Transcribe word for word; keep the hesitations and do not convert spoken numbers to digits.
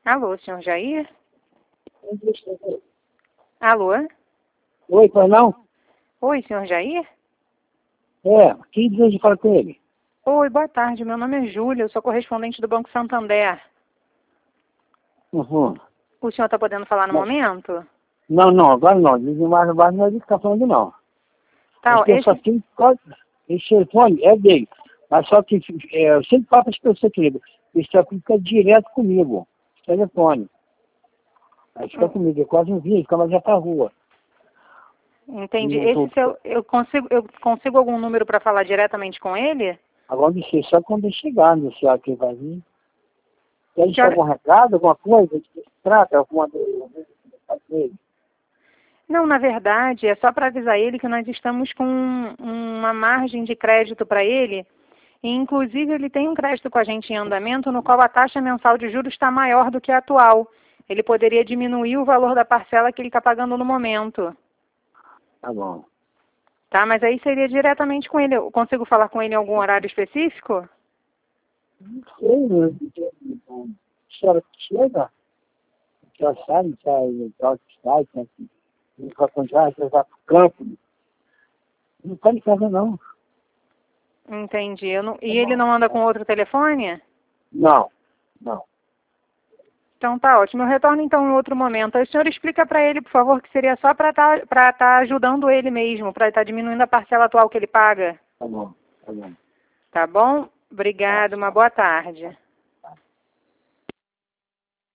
Alô, senhor Jair? Alô? Oi, pois não? Oi, senhor Jair? É, que deseja falar com ele? Oi, boa tarde. Meu nome é Júlia, eu sou correspondente do Banco Santander. Uhum. O senhor está podendo falar no Mas- momento? Não, não, agora não. Dizem mais agora não é ele que está falando, não. Tá, Acho que eu esse... só tenho código. Esse telefone é dele. Mas só que é, eu sempre falo para as pessoas, querido, isso fica direto comigo. Telefone. Aí fica Hum, comigo, eu quase não vi, fica mais já para rua. Entendi. Não Esse tô- seu... Eu consigo, eu consigo algum número para falar diretamente com ele? Agora não sei, só quando ele chegar, não sei a que vai vir. Quer deixar Senhora- algum recado, alguma coisa? De que se trata? Alguma coisa? Não, na verdade, é só para avisar ele que nós estamos com um- uma margem de crédito para ele. E, inclusive, ele tem um crédito com a gente em andamento, no qual a taxa mensal de juros está maior do que a atual. Ele poderia diminuir o valor da parcela que ele está pagando no momento. Tá bom. Tá? Mas aí seria diretamente com ele. Eu consigo falar com ele em algum horário específico? Não sei, né? A senhora chega, a senhora sabe, sai, sai, sai, sai, vai contar, vai para o campo. Não está em casa, não. Entendi. Eu não... E Tá ele bom. não anda com outro telefone? Não, não. Então tá ótimo. Eu retorno então em outro momento. Aí o senhor explica para ele, por favor, que seria só para estar para estar ajudando ele mesmo, para estar diminuindo a parcela atual que ele paga. Tá bom, tá bom. Tá bom? Tá, Obrigado. Uma tá. boa tarde.